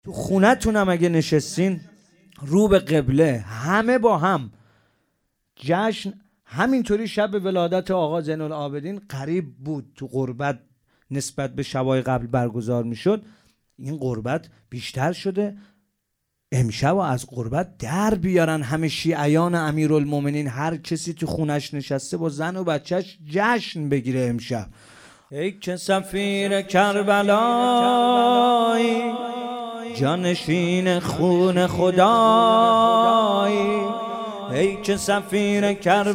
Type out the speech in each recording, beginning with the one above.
تو خونتونم اگه نشستین رو به قبله همه با هم جشن، همینطوری شب ولادت آقا زین العابدین قریب بود تو قربت نسبت به شبای قبل برگزار میشد، این قربت بیشتر شده. امشب از قربت در بیارن همه شیعیان امیرالمومنین، هر کسی تو خونش نشسته با زن و بچهش جشن بگیره امشب. ای که سفیر کربلایی، جانشین خون خدایی، ای که سفیر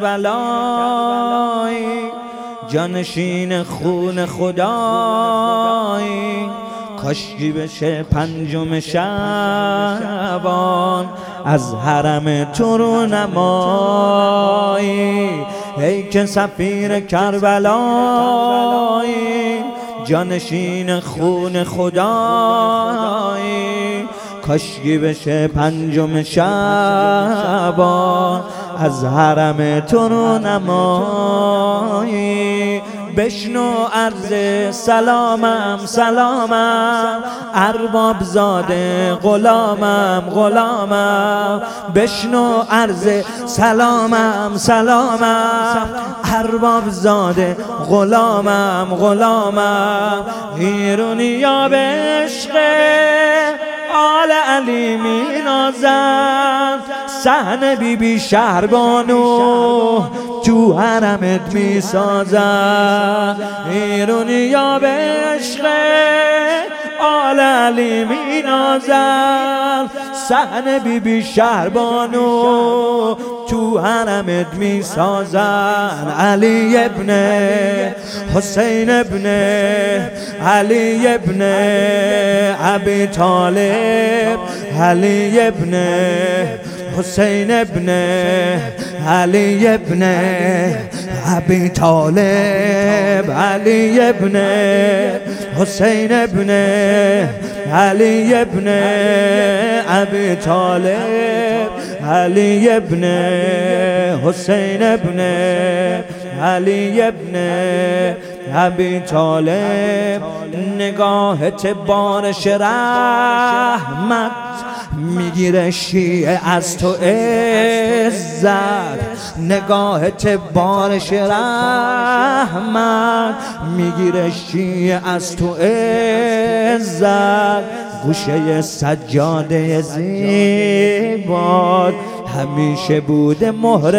کربلایی، جانشین خون خدایی، کاشکی بشه 5 شعبان از حرم تو رو نمایی. ای که سفیر کربلایی، جانشین خون خدایی، کاشکی بشه 5 شعبان از حرم تو رو نمایی. بشنو عرض سلامم سلامم، ارباب زاده غلامم غلامم. بشنو عرض سلامم سلامم، ارباب زاده غلامم غلامم. ایرونی یا به عشق آل علی می نازم، صحن بی بی شهربانو تو حرمت می سازم. ایرونی یا به عشق آل علی می نازم، صحن بی بی شهربانو تو حرمت می سازن. علی ابن حسین ابن علی ابن ابی طالب، علی ابن حسین ابن علی ابن ابی طالب، علی ابن حسین ابن علی ابن ابی طالب، علی ابن حسین ابن علی ابن ابی طالب. نگاهت بارش رحمت میگیره شیعه از تو عزت، نگاهت بارش رحمت میگیره شیعه از تو عزت. گوشه سجاده زیباد همیشه بوده مهر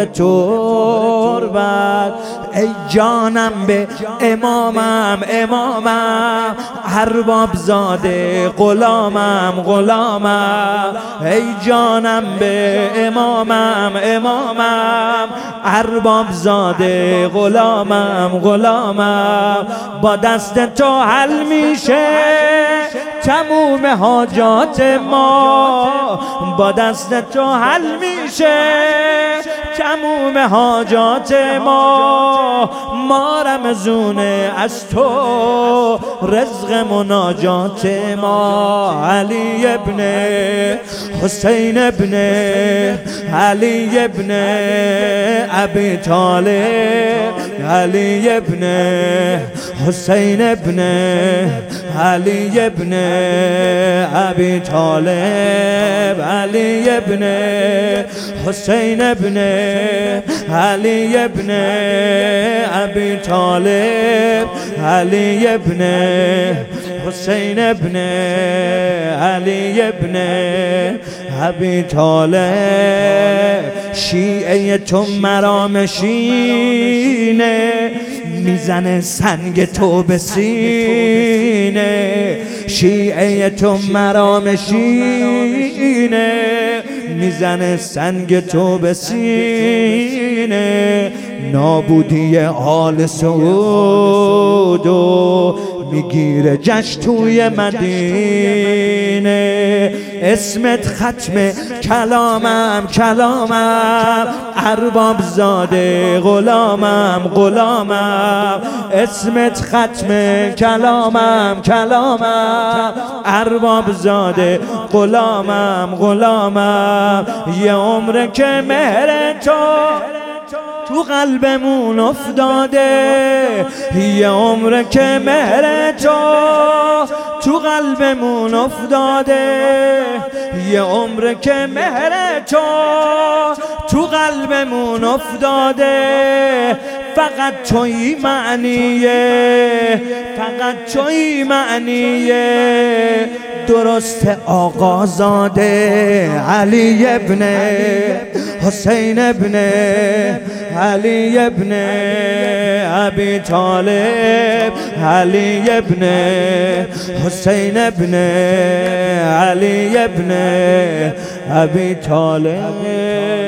تربت. ای جانم به امامم امامم، ارباب زاده غلامم غلامم. ای جانم به امامم امامم، ارباب زاده غلامم غلامم. با دست تو حل میشه تموم حاجات ما، با دست تو حل میشه تموم حاجات ما. ما رمزونه از تو رزق مناجات ما. علی ابن حسین ابن علی ابن ابی طالب، علی ابن حسین ابن علی ابن ابی طالب، علی ابن حسین ابن علی ابن ابی طالب، علی ابن حسین ابن علی ابن ابی طالب. شیعه تو مرامشینه میزنه سنگ تو به سینه، شیعه تو مرامشینه میزنه سنگ تو به سینه. نابودی آل سعود و میگیره جشن توی مدینه. اسمت ختم کلامم کلامم، ارباب زاده غلامم غلامم. اسمت ختم کلامم کلامم، ارباب زاده غلامم غلامم. یه عمره که مهر تو قلبمون افتاده، یه عمره که مهر تو قلبمون افتاده، یه عمر که مهر تو قلبمون افتاده. فقط تویی معنیه، فقط تویی معنیه. درست آقازاده علی ابن حسین ابن علی ابن ابی طالب، علی ابن حسین ابن علی ابن ابی طالب.